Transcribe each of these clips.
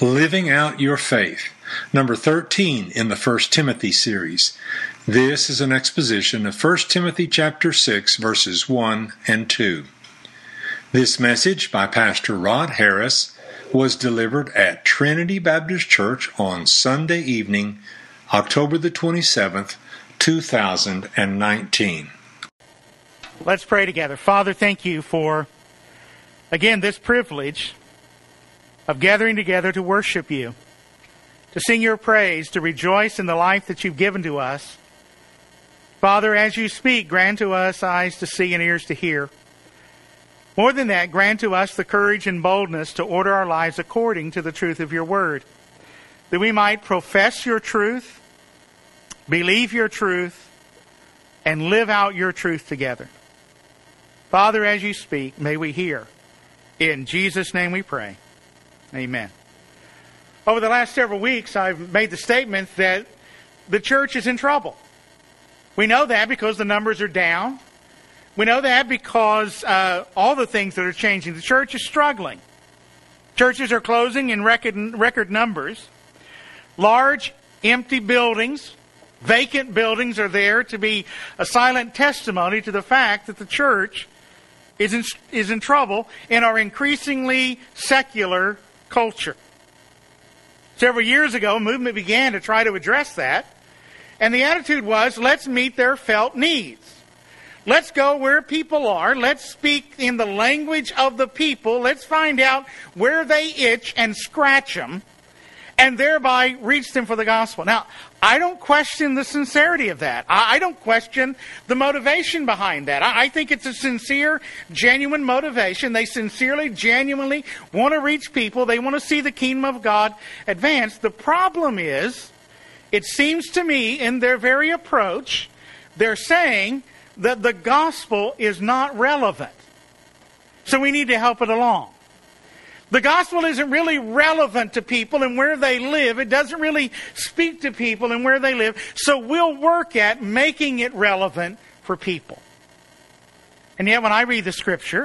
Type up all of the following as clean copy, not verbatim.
Living Out Your Faith, number 13 in the 1 Timothy series. This is an exposition of 1 Timothy chapter 6, verses 1 and 2. This message by Pastor Rod Harris was delivered at Trinity Baptist Church on Sunday evening, October the 27th, 2019. Let's pray together. Father, thank you for, again, this privilege of gathering together to worship you, to sing your praise, to rejoice in the life that you've given to us. Father, as you speak, grant to us eyes to see and ears to hear. More than that, grant to us the courage and boldness to order our lives according to the truth of your word, that we might profess your truth, believe your truth, and live out your truth together. Father, as you speak, may we hear. In Jesus' name we pray. Amen. Over the last several weeks, I've made the statement that the church is in trouble. We know that because the numbers are down. We know that because all the things that are changing. The church is struggling. Churches are closing in record numbers. Large, empty buildings, vacant buildings are there to be a silent testimony to the fact that the church is in trouble in our increasingly secular culture. Several years ago, a movement began to try to address that, and the attitude was, let's meet their felt needs. Let's go where people are. Let's speak in the language of the people. Let's find out where they itch and scratch them, and thereby reach them for the gospel. Now, I don't question the sincerity of that. I don't question the motivation behind that. I think it's a sincere, genuine motivation. They sincerely, genuinely want to reach people. They want to see the kingdom of God advance. The problem is, it seems to me, in their very approach, they're saying that the gospel is not relevant. So we need to help it along. The gospel isn't really relevant to people and where they live. It doesn't really speak to people and where they live. So we'll work at making it relevant for people. And yet when I read the Scripture,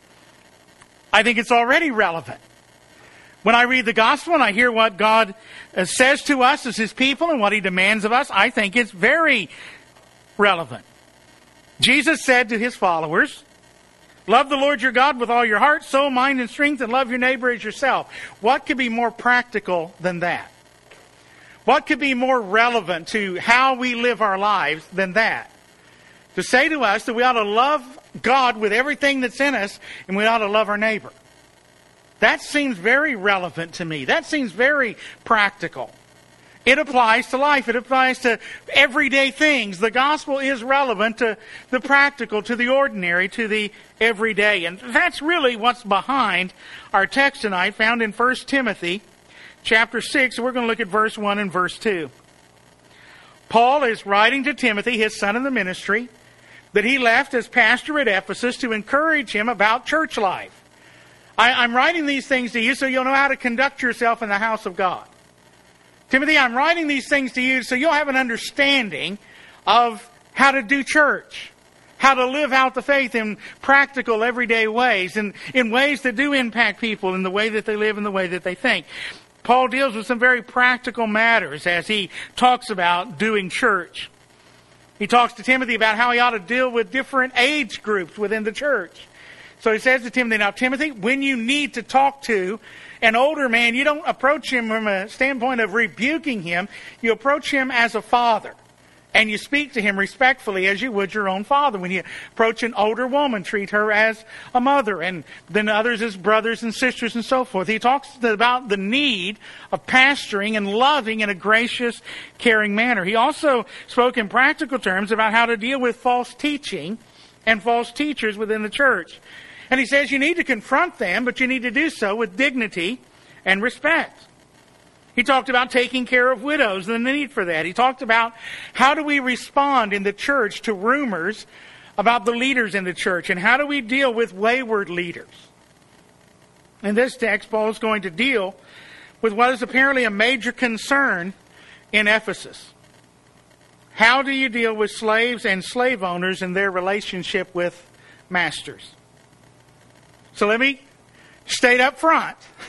I think it's already relevant. When I read the gospel and I hear what God says to us as His people and what He demands of us, I think it's very relevant. Jesus said to His followers, love the Lord your God with all your heart, soul, mind, and strength, and love your neighbor as yourself. What could be more practical than that? What could be more relevant to how we live our lives than that? To say to us that we ought to love God with everything that's in us, and we ought to love our neighbor. That seems very relevant to me. That seems very practical. It applies to life. It applies to everyday things. The gospel is relevant to the practical, to the ordinary, to the everyday. And that's really what's behind our text tonight, found in 1 Timothy chapter 6. We're going to look at verse 1 and verse 2. Paul is writing to Timothy, his son in the ministry, that he left as pastor at Ephesus to encourage him about church life. I'm writing these things to you so you'll know how to conduct yourself in the house of God. Timothy, I'm writing these things to you so you'll have an understanding of how to do church, how to live out the faith in practical, everyday ways, and in ways that do impact people in the way that they live and the way that they think. Paul deals with some very practical matters as he talks about doing church. He talks to Timothy about how he ought to deal with different age groups within the church. So he says to Timothy, now Timothy, when you need to talk to an older man, you don't approach him from a standpoint of rebuking him. You approach him as a father. And you speak to him respectfully as you would your own father. When you approach an older woman, treat her as a mother. And then others as brothers and sisters and so forth. He talks about the need of pastoring and loving in a gracious, caring manner. He also spoke in practical terms about how to deal with false teaching and false teachers within the church. And he says you need to confront them, but you need to do so with dignity and respect. He talked about taking care of widows and the need for that. He talked about how do we respond in the church to rumors about the leaders in the church, and how do we deal with wayward leaders. In this text, Paul is going to deal with what is apparently a major concern in Ephesus. How do you deal with slaves and slave owners in their relationship with masters? So let me state up front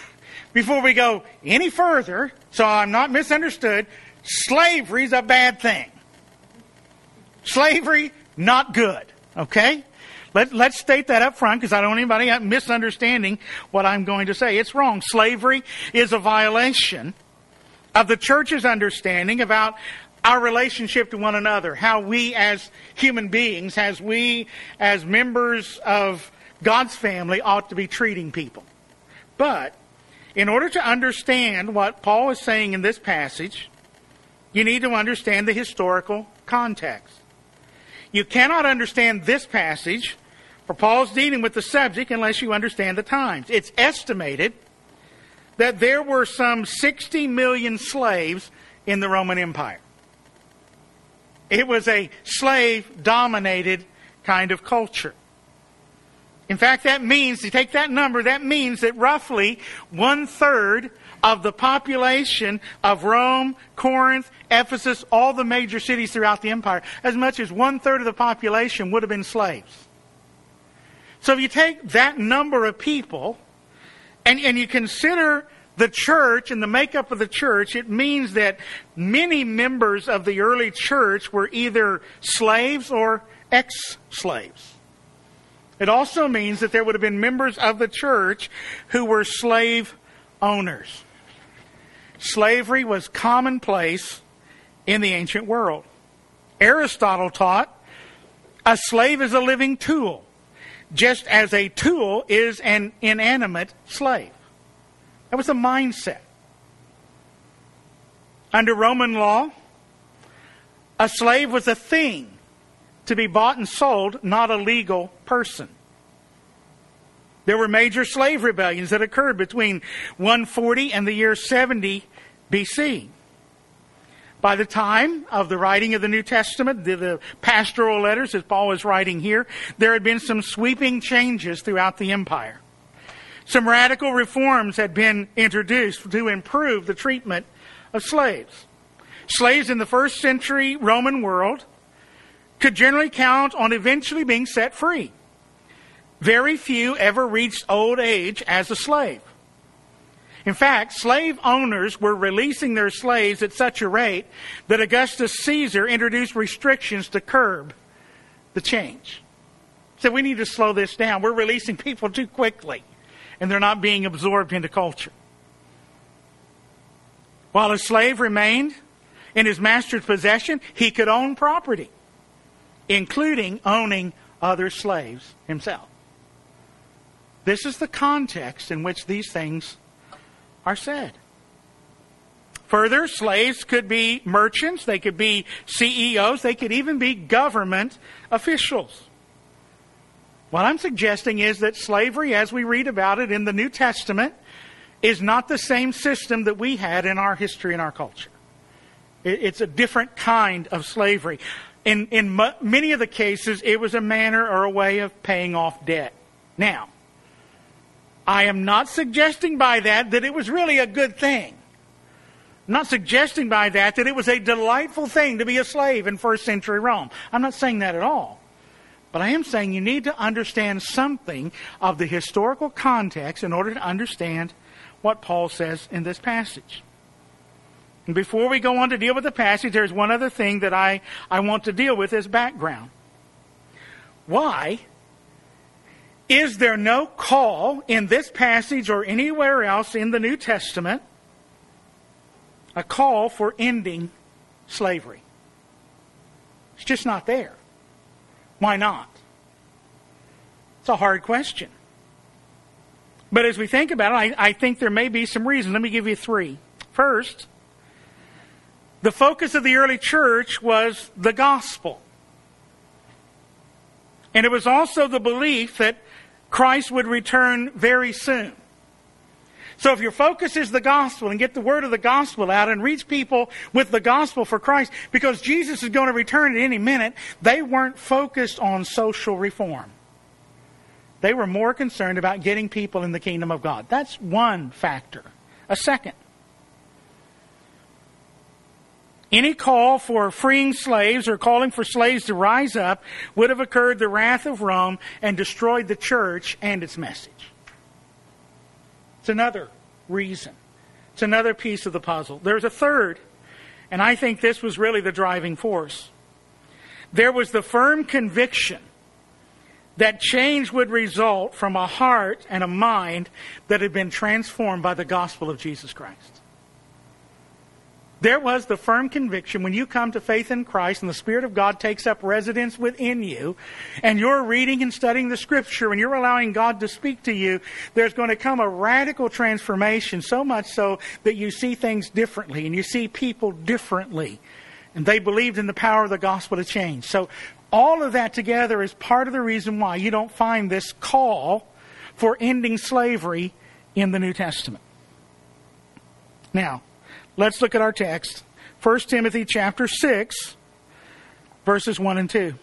before we go any further, so I'm not misunderstood, slavery is a bad thing. Slavery, not good. Okay? Let's state that up front because I don't want anybody misunderstanding what I'm going to say. It's wrong. Slavery is a violation of the church's understanding about our relationship to one another, how we as human beings, as we as members of God's family ought to be treating people. But in order to understand what Paul is saying in this passage, you need to understand the historical context. You cannot understand this passage, for Paul's dealing with the subject, unless you understand the times. It's estimated that there were some 60 million slaves in the Roman Empire. It was a slave-dominated kind of culture. In fact, that means, to take that number, that means that roughly 1/3 of the population of Rome, Corinth, Ephesus, all the major cities throughout the empire, as much as 1/3 of the population would have been slaves. So if you take that number of people and you consider the church and the makeup of the church, it means that many members of the early church were either slaves or ex-slaves. It also means that there would have been members of the church who were slave owners. Slavery was commonplace in the ancient world. Aristotle taught a slave is a living tool, just as a tool is an inanimate slave. That was a mindset. Under Roman law, a slave was a thing to be bought and sold, not a legal person. There were major slave rebellions that occurred between 140 and the year 70 BC. By the time of the writing of the New Testament, the pastoral letters, as Paul is writing here, there had been some sweeping changes throughout the empire. Some radical reforms had been introduced to improve the treatment of slaves. Slaves in the first century Roman world could generally count on eventually being set free. Very few ever reached old age as a slave. In fact, slave owners were releasing their slaves at such a rate that Augustus Caesar introduced restrictions to curb the change. He said, we need to slow this down. We're releasing people too quickly, and they're not being absorbed into culture. While a slave remained in his master's possession, he could own property, including owning other slaves himself. This is the context in which these things are said. Further, slaves could be merchants, they could be CEOs, they could even be government officials. What I'm suggesting is that slavery, as we read about it in the New Testament, is not the same system that we had in our history and our culture. It's a different kind of slavery. In many of the cases, it was a manner or a way of paying off debt. Now, I am not suggesting by that it was really a good thing. I'm not suggesting by that it was a delightful thing to be a slave in first century Rome. I'm not saying that at all. But I am saying you need to understand something of the historical context in order to understand what Paul says in this passage. And before we go on to deal with the passage, there's one other thing that I want to deal with as background. Why is there no call in this passage or anywhere else in the New Testament, a call for ending slavery? It's just not there. Why not? It's a hard question. But as we think about it, I think there may be some reasons. Let me give you three. First, the focus of the early church was the gospel. And it was also the belief that Christ would return very soon. So if your focus is the gospel and get the word of the gospel out and reach people with the gospel for Christ, because Jesus is going to return at any minute, they weren't focused on social reform. They were more concerned about getting people in the kingdom of God. That's one factor. A second, any call for freeing slaves or calling for slaves to rise up would have incurred the wrath of Rome and destroyed the church and its message. It's another reason. It's another piece of the puzzle. There's a third, and I think this was really the driving force. There was the firm conviction that change would result from a heart and a mind that had been transformed by the gospel of Jesus Christ. There was the firm conviction when you come to faith in Christ and the Spirit of God takes up residence within you and you're reading and studying the Scripture and you're allowing God to speak to you, there's going to come a radical transformation, so much so that you see things differently and you see people differently. And they believed in the power of the gospel to change. So all of that together is part of the reason why you don't find this call for ending slavery in the New Testament. Now, let's look at our text. 1 Timothy chapter 6, verses 1 and 2.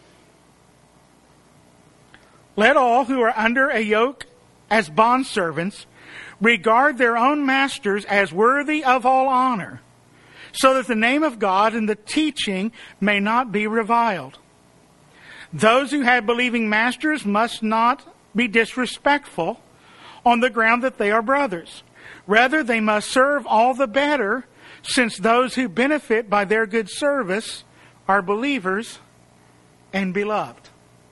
Let all who are under a yoke as bondservants regard their own masters as worthy of all honor, so that the name of God and the teaching may not be reviled. Those who have believing masters must not be disrespectful on the ground that they are brothers. Rather, they must serve all the better, since those who benefit by their good service are believers and beloved.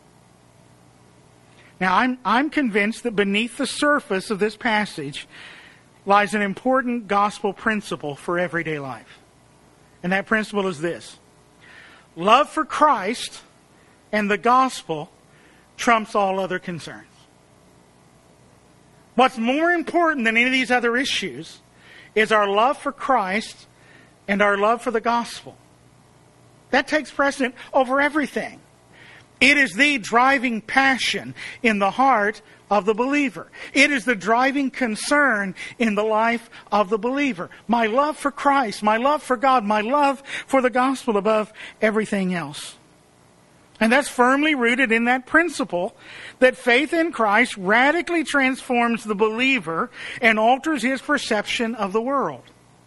Now, I'm convinced that beneath the surface of this passage lies an important gospel principle for everyday life. And that principle is this: love for Christ and the gospel trumps all other concerns. What's more important than any of these other issues is our love for Christ and our love for the gospel. That takes precedent over everything. It is the driving passion in the heart of the believer. It is the driving concern in the life of the believer. My love for Christ, my love for God, my love for the gospel above everything else. And that's firmly rooted in that principle that faith in Christ radically transforms the believer and alters his perception of the world.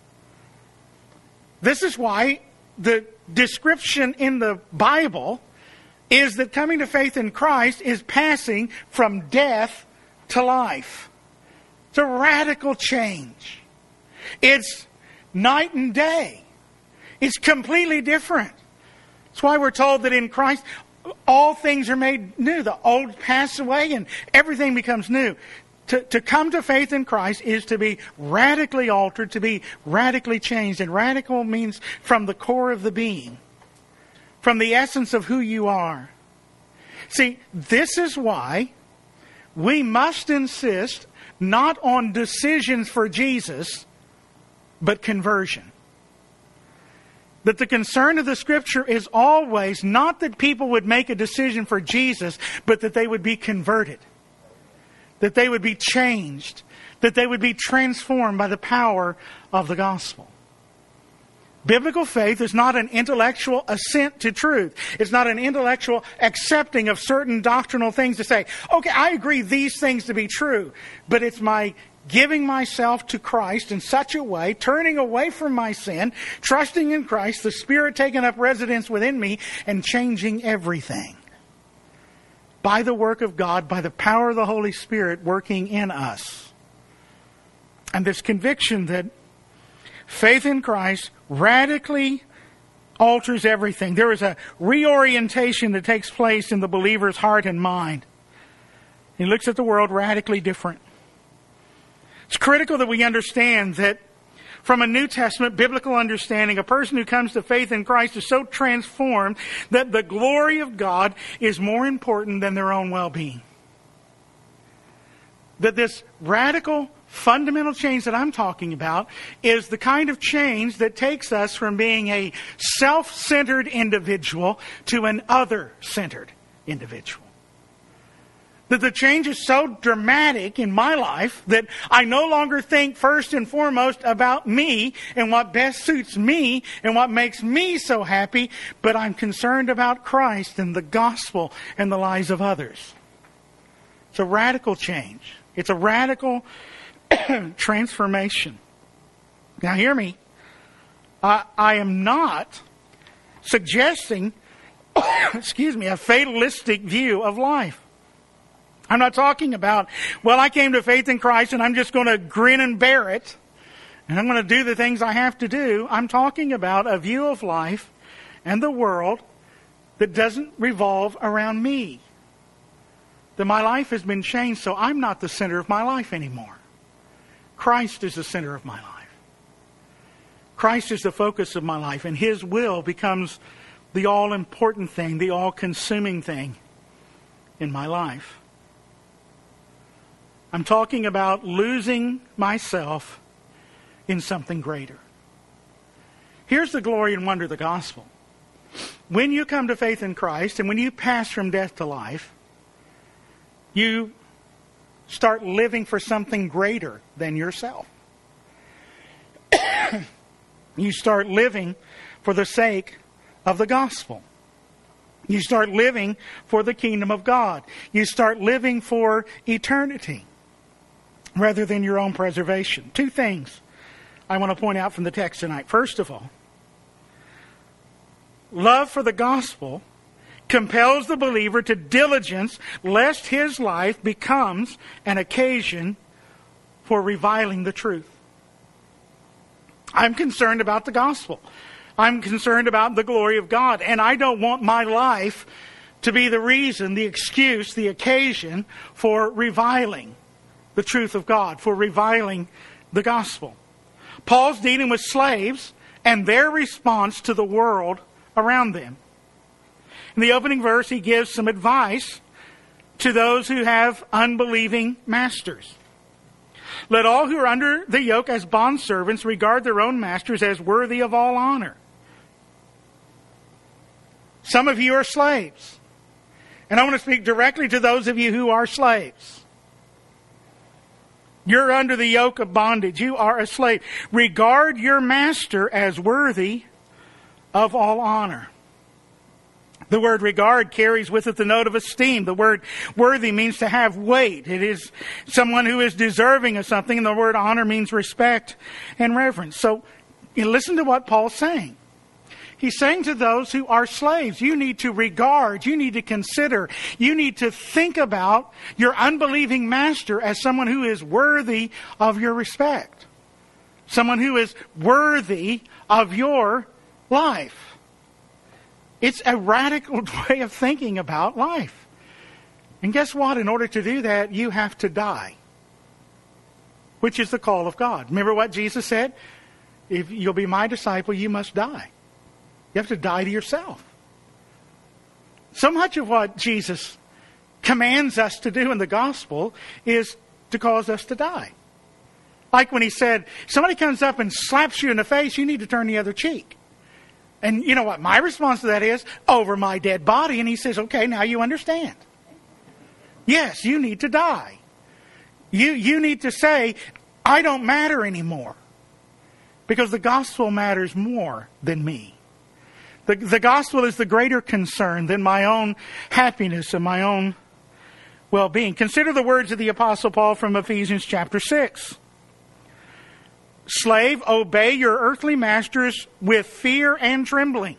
This is why the description in the Bible is that coming to faith in Christ is passing from death to life. It's a radical change. It's night and day. It's completely different. That's why we're told that in Christ all things are made new. The old pass away and everything becomes new. To come to faith in Christ is to be radically altered, to be radically changed. And radical means from the core of the being, from the essence of who you are. See, this is why we must insist not on decisions for Jesus, but conversion. That the concern of the Scripture is always not that people would make a decision for Jesus, but that they would be converted. That they would be changed. That they would be transformed by the power of the gospel. Biblical faith is not an intellectual assent to truth. It's not an intellectual accepting of certain doctrinal things to say, okay, I agree these things to be true. But it's my giving myself to Christ in such a way, turning away from my sin, trusting in Christ, the Spirit taking up residence within me, and changing everything. By the work of God, by the power of the Holy Spirit working in us. And this conviction that faith in Christ radically alters everything. There is a reorientation that takes place in the believer's heart and mind. He looks at the world radically different. It's critical that we understand that from a New Testament biblical understanding, a person who comes to faith in Christ is so transformed that the glory of God is more important than their own well-being. That this radical, fundamental change that I'm talking about is the kind of change that takes us from being a self-centered individual to an other-centered individual. That the change is so dramatic in my life that I no longer think first and foremost about me and what best suits me and what makes me so happy, but I'm concerned about Christ and the gospel and the lives of others. It's a radical change. It's a radical transformation. Now hear me. I am not suggesting, a fatalistic view of life. I'm not talking about, well, I came to faith in Christ and I'm just going to grin and bear it, and I'm going to do the things I have to do. I'm talking about a view of life and the world that doesn't revolve around me. That my life has been changed, so I'm not the center of my life anymore. Christ is the center of my life. Christ is the focus of my life, and His will becomes the all-important thing, the all-consuming thing in my life. I'm talking about losing myself in something greater. Here's the glory and wonder of the gospel. When you come to faith in Christ, and when you pass from death to life, you start living for something greater than yourself. You start living for the sake of the gospel. You start living for the kingdom of God. You start living for eternity rather than your own preservation. Two things I want to point out from the text tonight. First of all, love for the gospel compels the believer to diligence lest his life becomes an occasion for reviling the truth. I'm concerned about the gospel. I'm concerned about the glory of God. And I don't want my life to be the reason, the excuse, the occasion for reviling the truth of God, for reviling the gospel. Paul's dealing with slaves and their response to the world around them. In the opening verse, he gives some advice to those who have unbelieving masters. Let all who are under the yoke as bondservants regard their own masters as worthy of all honor. Some of you are slaves. And I want to speak directly to those of you who are slaves. You're under the yoke of bondage. You are a slave. Regard your master as worthy of all honor. The word regard carries with it the note of esteem. The word worthy means to have weight. It is someone who is deserving of something. And the word honor means respect and reverence. So you listen to what Paul's saying. He's saying to those who are slaves, you need to regard, you need to consider, you need to think about your unbelieving master as someone who is worthy of your respect. Someone who is worthy of your life. It's a radical way of thinking about life. And guess what? In order to do that, you have to die. Which is the call of God. Remember what Jesus said? If you'll be my disciple, you must die. You have to die to yourself. So much of what Jesus commands us to do in the gospel is to cause us to die. Like when he said, somebody comes up and slaps you in the face, you need to turn the other cheek. And you know what my response to that is? Over my dead body. And he says, okay, now you understand. Yes, you need to die. You need to say, I don't matter anymore. Because the gospel matters more than me. The gospel is the greater concern than my own happiness and my own well-being. Consider the words of the Apostle Paul from Ephesians chapter 6. Slave, obey your earthly masters with fear and trembling,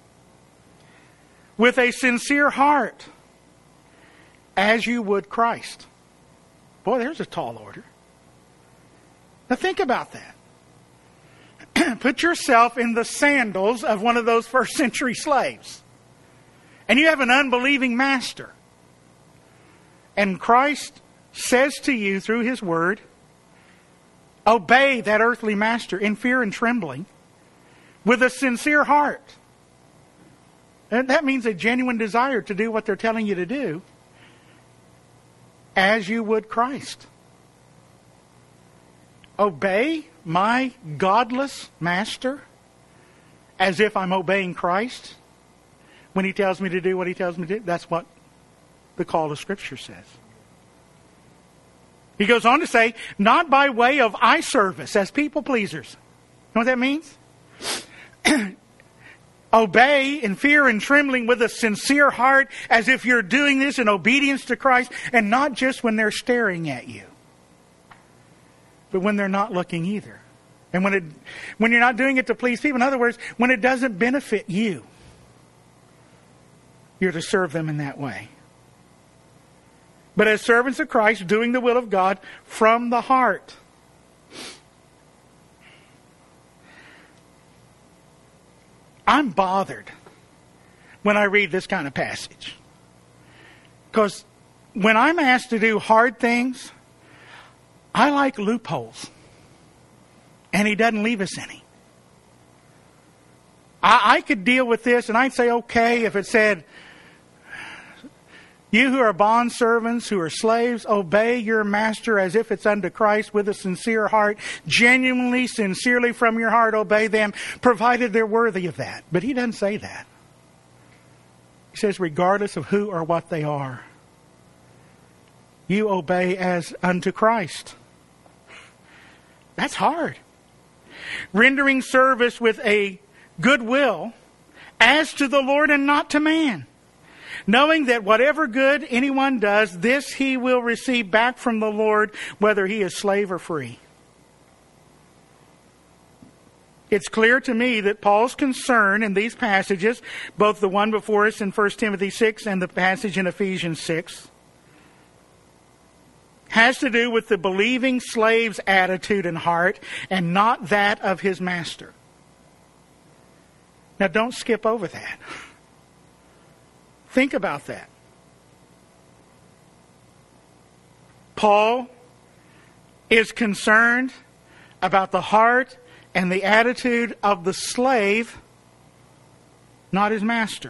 with a sincere heart, as you would Christ. Boy, there's a tall order. Now think about that. Put yourself in the sandals of one of those first century slaves. And you have an unbelieving master. And Christ says to you through His Word, obey that earthly master in fear and trembling with a sincere heart. And that means a genuine desire to do what they're telling you to do as you would Christ. Obey my godless master as if I'm obeying Christ when He tells me to do what He tells me to do. That's what the call of Scripture says. He goes on to say, not by way of eye service as people pleasers. You know what that means? Obey in fear and trembling with a sincere heart as if you're doing this in obedience to Christ, and not just when they're staring at you, but when they're not looking either. And when you're not doing it to please people. In other words, when it doesn't benefit you, you're to serve them in that way. but as servants of Christ, doing the will of God from the heart. I'm bothered when I read this kind of passage. Because when I'm asked to do hard things, I like loopholes. And he doesn't leave us any. I could deal with this and I'd say, okay, if it said, you who are bondservants, who are slaves, obey your master as if it's unto Christ with a sincere heart. Genuinely, sincerely from your heart, obey them, provided they're worthy of that. But he doesn't say that. He says, regardless of who or what they are, you obey as unto Christ. That's hard. Rendering service with a good will as to the Lord and not to man. Knowing that whatever good anyone does, this he will receive back from the Lord, whether he is slave or free. It's clear to me that Paul's concern in these passages, both the one before us in 1 Timothy 6 and the passage in Ephesians 6, has to do with the believing slave's attitude and heart and not that of his master. Now don't skip over that. Think about that. Paul is concerned about the heart and the attitude of the slave, not his master.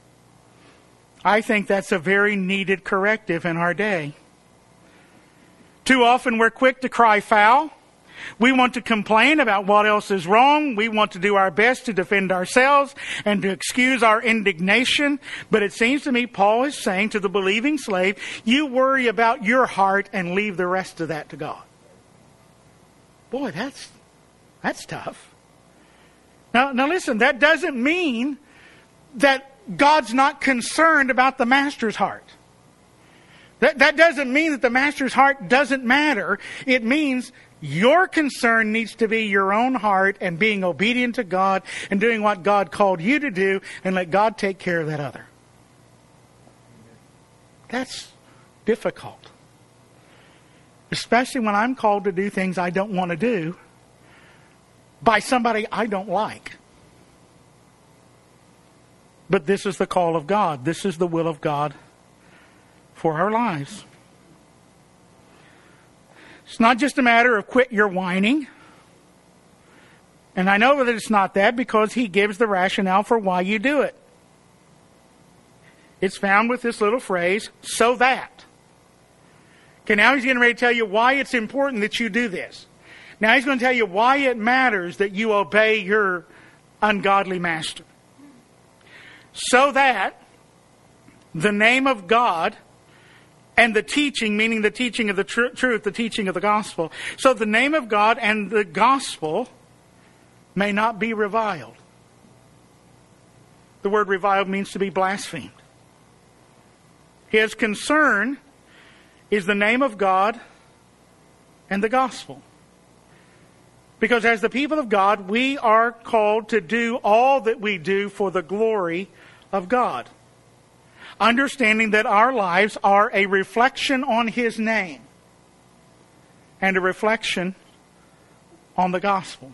I think that's a very needed corrective in our day. Too often we're quick to cry foul. We want to complain about what else is wrong. We want to do our best to defend ourselves and to excuse our indignation. But it seems to me Paul is saying to the believing slave, you worry about your heart and leave the rest of that to God. Boy, that's tough. Now listen, that doesn't mean that God's not concerned about the master's heart. That doesn't mean that the master's heart doesn't matter. It means your concern needs to be your own heart and being obedient to God and doing what God called you to do and let God take care of that other. That's difficult. Especially when I'm called to do things I don't want to do by somebody I don't like. But this is the call of God. This is the will of God for our lives. It's not just a matter of quit your whining. And I know that it's not that because he gives the rationale for why you do it. It's found with this little phrase, so that. Okay, now he's getting ready to tell you why it's important that you do this. Now he's going to tell you why it matters that you obey your ungodly master. So that the name of God and the teaching, meaning the teaching of the truth, the teaching of the gospel. So the name of God and the gospel may not be reviled. The word reviled means to be blasphemed. His concern is the name of God and the gospel. Because as the people of God, we are called to do all that we do for the glory of God. Understanding that our lives are a reflection on His name and a reflection on the gospel.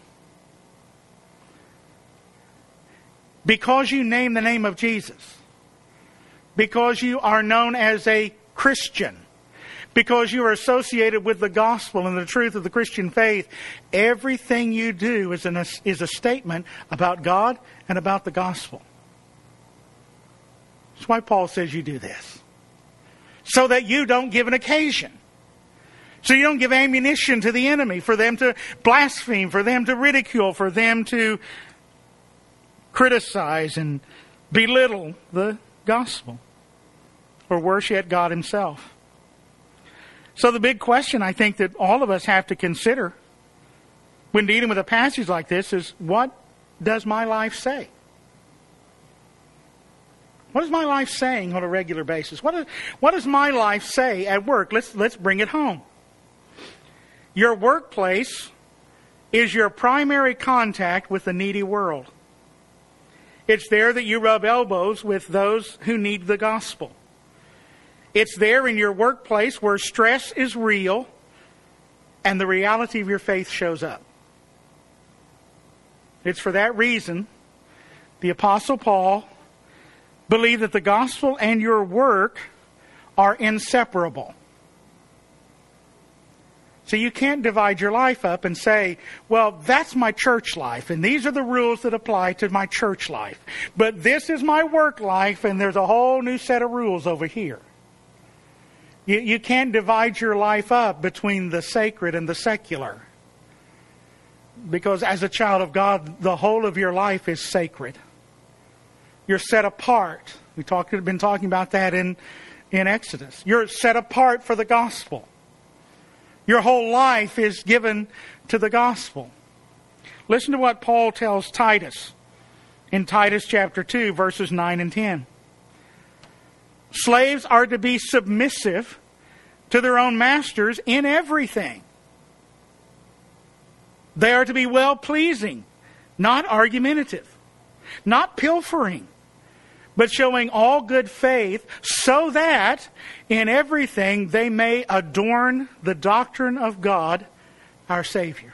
Because you name the name of Jesus, because you are known as a Christian, because you are associated with the gospel and the truth of the Christian faith, everything you do is a statement about God and about the gospel. That's why Paul says you do this. So that you don't give an occasion. So you don't give ammunition to the enemy for them to blaspheme, for them to ridicule, for them to criticize and belittle the gospel. Or worse yet, God Himself. So the big question I think that all of us have to consider when dealing with a passage like this is, what does my life say? What is my life saying on a regular basis? What does my life say at work? Let's bring it home. Your workplace is your primary contact with the needy world. It's there that you rub elbows with those who need the gospel. It's there in your workplace where stress is real and the reality of your faith shows up. It's for that reason the Apostle Paul believed that the gospel and your work are inseparable. So you can't divide your life up and say, well, that's my church life, and these are the rules that apply to my church life. But this is my work life, and there's a whole new set of rules over here. You can't divide your life up between the sacred and the secular. Because as a child of God, the whole of your life is sacred. You're set apart. We've been talking about that in Exodus. You're set apart for the gospel. Your whole life is given to the gospel. Listen to what Paul tells Titus in Titus chapter 2, verses 9 and 10. Slaves are to be submissive to their own masters in everything. They are to be well-pleasing, not argumentative, not pilfering, but showing all good faith, so that in everything they may adorn the doctrine of God, our Savior.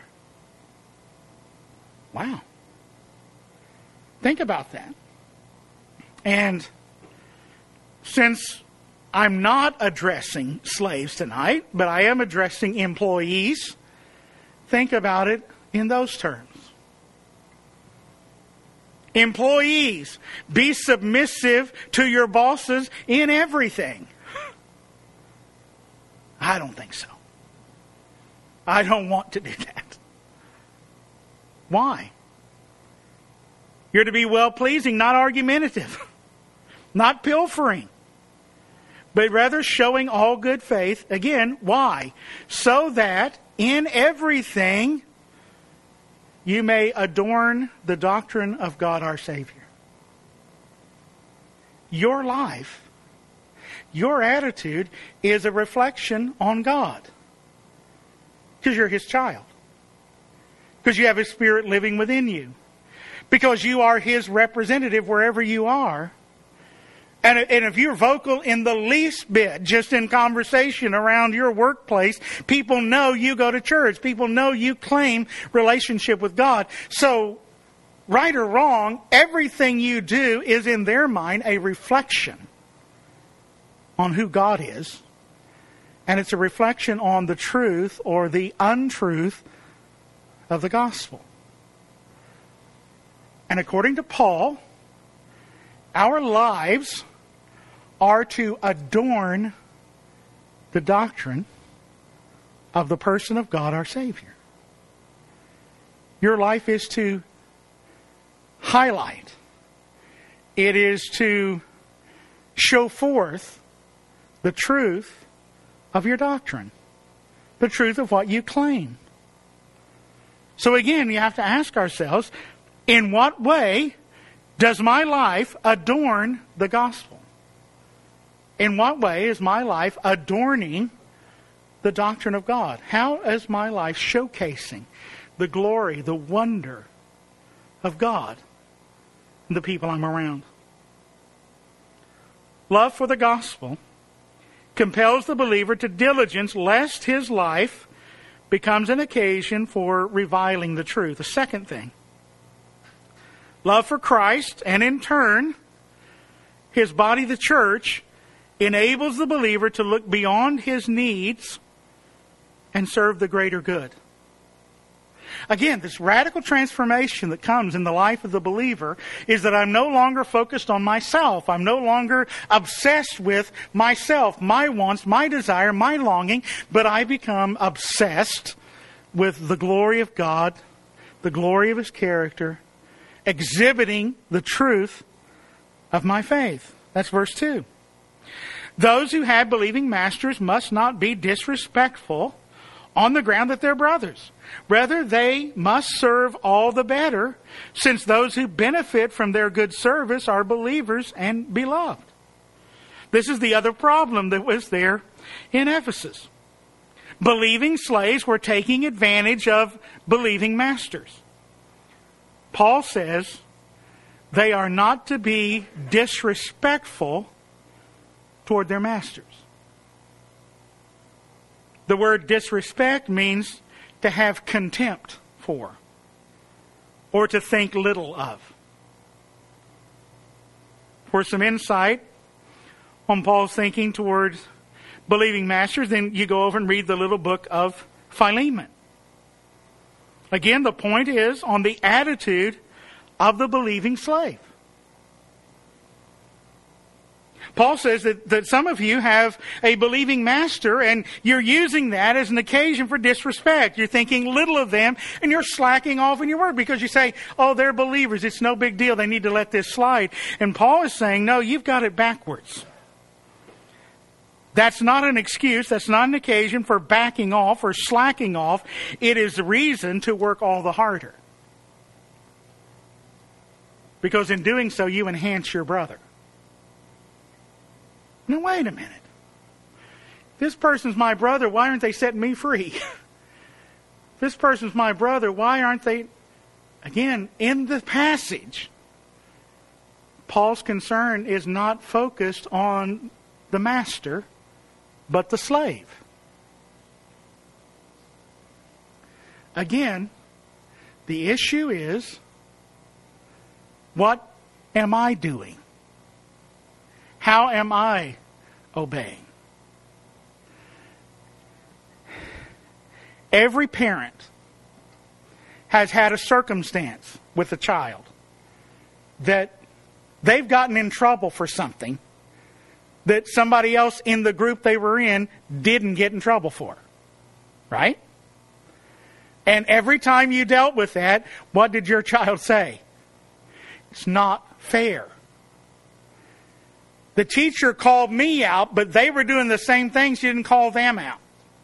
Wow. Think about that. And since I'm not addressing slaves tonight, but I am addressing employees, think about it in those terms. Employees, be submissive to your bosses in everything. I don't think so. I don't want to do that. Why? You're to be well-pleasing, not argumentative, not pilfering, but rather showing all good faith. Again, why? So that in everything you may adorn the doctrine of God our Savior. Your life, your attitude is a reflection on God. Because you're His child. Because you have His Spirit living within you. Because you are His representative wherever you are. And if you're vocal in the least bit, just in conversation around your workplace, people know you go to church. People know you claim relationship with God. So, right or wrong, everything you do is in their mind a reflection on who God is. And it's a reflection on the truth or the untruth of the gospel. And according to Paul, our lives are to adorn the doctrine of the person of God our Savior. Your life is to highlight. It is to show forth the truth of your doctrine. The truth of what you claim. So again, we have to ask ourselves, in what way does my life adorn the gospel? In what way is my life adorning the doctrine of God? How is my life showcasing the glory, the wonder of God and the people I'm around? Love for the gospel compels the believer to diligence lest his life becomes an occasion for reviling the truth. The second thing, love for Christ and in turn His body, the church, enables the believer to look beyond his needs and serve the greater good. Again, this radical transformation that comes in the life of the believer is that I'm no longer focused on myself. I'm no longer obsessed with myself, my wants, my desire, my longing, but I become obsessed with the glory of God, the glory of His character, exhibiting the truth of my faith. That's verse 2. Those who have believing masters must not be disrespectful on the ground that they're brothers. Rather, they must serve all the better, since those who benefit from their good service are believers and beloved. This is the other problem that was there in Ephesus. Believing slaves were taking advantage of believing masters. Paul says they are not to be disrespectful toward their masters. The word disrespect means to have contempt for, or to think little of. For some insight on Paul's thinking towards believing masters, then you go over and read the little book of Philemon. Again, the point is on the attitude of the believing slave. Paul says that some of you have a believing master and you're using that as an occasion for disrespect. You're thinking little of them and you're slacking off in your word because you say, oh, they're believers. It's no big deal. They need to let this slide. And Paul is saying, no, you've got it backwards. That's not an excuse. That's not an occasion for backing off or slacking off. It is a reason to work all the harder. Because in doing so, you enhance your brother. Now, wait a minute. This person's my brother. Why aren't they setting me free? This person's my brother. Why aren't they... Again, in the passage, Paul's concern is not focused on the master, but the slave. Again, the issue is, what am I doing? How am I obeying? Every parent has had a circumstance with a child that they've gotten in trouble for something that somebody else in the group they were in didn't get in trouble for. Right? And every time you dealt with that, what did your child say? It's not fair. The teacher called me out, but they were doing the same thing. She didn't call them out.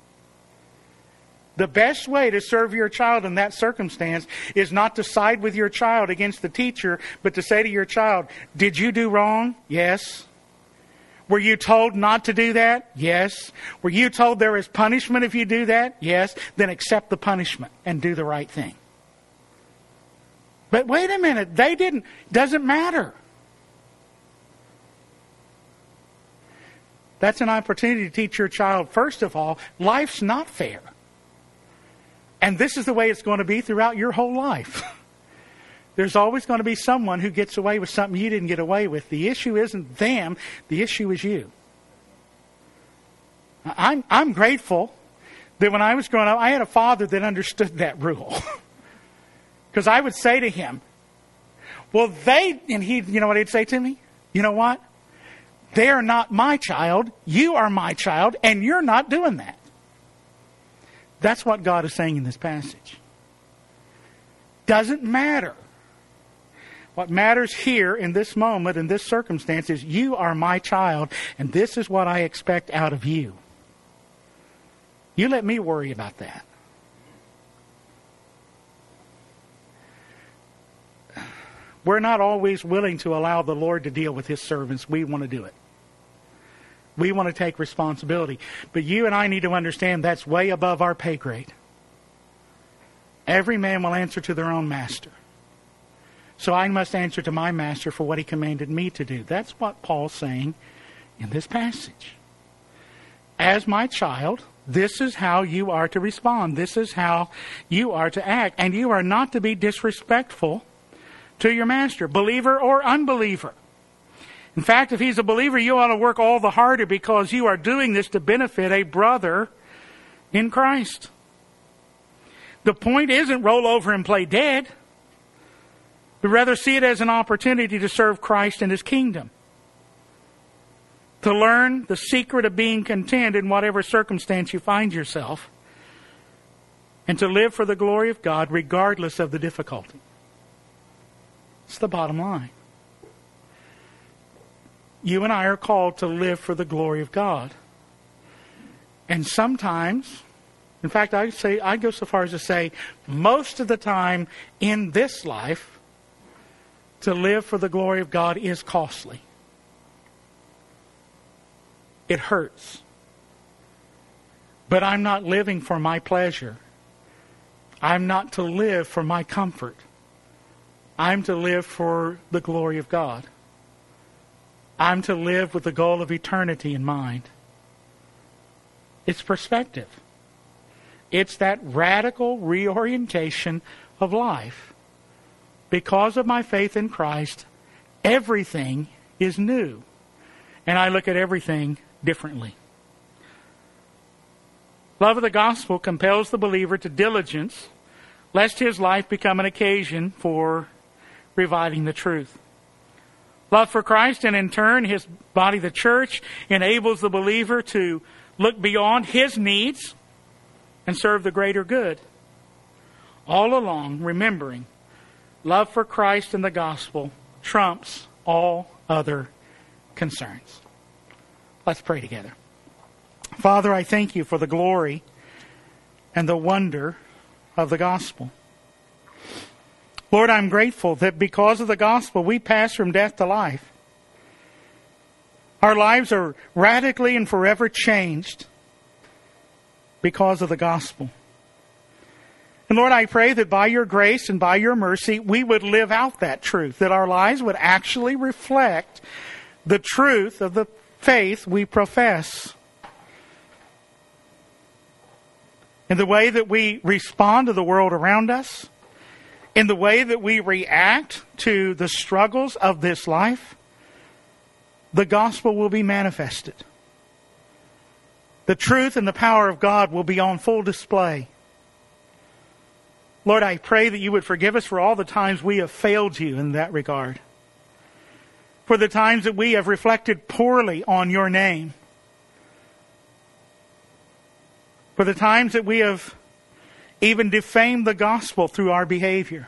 The best way to serve your child in that circumstance is not to side with your child against the teacher, but to say to your child, did you do wrong? Yes. Were you told not to do that? Yes. Were you told there is punishment if you do that? Yes. Then accept the punishment and do the right thing. But wait a minute, they didn't. Doesn't matter. That's an opportunity to teach your child, first of all, life's not fair. And this is the way it's going to be throughout your whole life. There's always going to be someone who gets away with something you didn't get away with. The issue isn't them, the issue is you. I'm grateful that when I was growing up, I had a father that understood that rule. Because I would say to him, well, and he, you know what he'd say to me? You know what? They are not my child. You are my child, and you're not doing that. That's what God is saying in this passage. Doesn't matter. What matters here in this moment, in this circumstance, is you are my child, and this is what I expect out of you. You let me worry about that. We're not always willing to allow the Lord to deal with His servants. We want to do it. We want to take responsibility. But you and I need to understand that's way above our pay grade. Every man will answer to their own master. So I must answer to my master for what he commanded me to do. That's what Paul's saying in this passage. As my child, this is how you are to respond. This is how you are to act. And you are not to be disrespectful to your master, believer or unbeliever. In fact, if he's a believer, you ought to work all the harder because you are doing this to benefit a brother in Christ. The point isn't roll over and play dead, but rather see it as an opportunity to serve Christ and His kingdom. To learn the secret of being content in whatever circumstance you find yourself, and to live for the glory of God regardless of the difficulty. It's the bottom line. You and I are called to live for the glory of God. And sometimes, in fact, I go so far as to say, most of the time in this life, to live for the glory of God is costly. It hurts. But I'm not living for my pleasure. I'm not to live for my comfort. I'm to live for the glory of God. I'm to live with the goal of eternity in mind. It's perspective. It's that radical reorientation of life. Because of my faith in Christ, everything is new. And I look at everything differently. Love of the gospel compels the believer to diligence, lest his life become an occasion for reviving the truth. Love for Christ, and in turn his body, the church, enables the believer to look beyond his needs and serve the greater good. All along, remembering, love for Christ and the gospel trumps all other concerns. Let's pray together. Father, I thank you for the glory and the wonder of the gospel. Lord, I'm grateful that because of the gospel, we pass from death to life. Our lives are radically and forever changed because of the gospel. And Lord, I pray that by your grace and by your mercy, we would live out that truth, that our lives would actually reflect the truth of the faith we profess. In the way that we respond to the world around us, in the way that we react to the struggles of this life, the gospel will be manifested. The truth and the power of God will be on full display. Lord, I pray that you would forgive us for all the times we have failed you in that regard. For the times that we have reflected poorly on your name. For the times that we have even defamed the gospel through our behavior.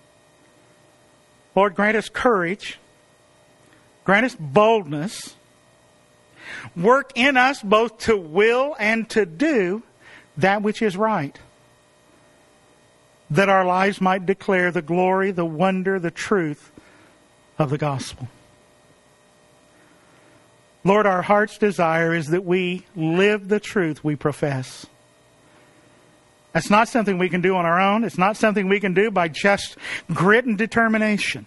Lord, grant us courage. Grant us boldness. Work in us both to will and to do that which is right. That our lives might declare the glory, the wonder, the truth of the gospel. Lord, our heart's desire is that we live the truth we profess. That's not something we can do on our own. It's not something we can do by just grit and determination.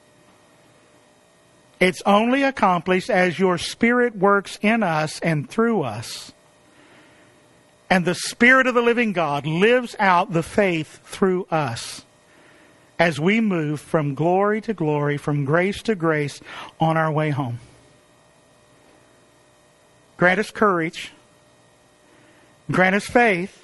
It's only accomplished as your Spirit works in us and through us. And the Spirit of the living God lives out the faith through us as we move from glory to glory, from grace to grace on our way home. Grant us courage. Grant us faith.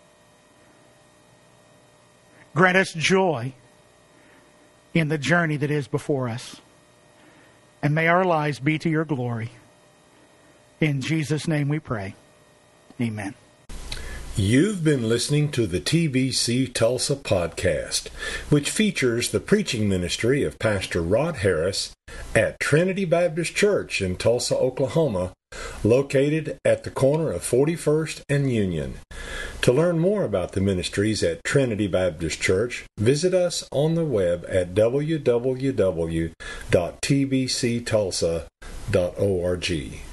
Grant us joy in the journey that is before us. And may our lives be to your glory. In Jesus' name we pray. Amen. You've been listening to the TBC Tulsa podcast, which features the preaching ministry of Pastor Rod Harris at Trinity Baptist Church in Tulsa, Oklahoma, located at the corner of 41st and Union. To learn more about the ministries at Trinity Baptist Church, visit us on the web at www.tbctulsa.org.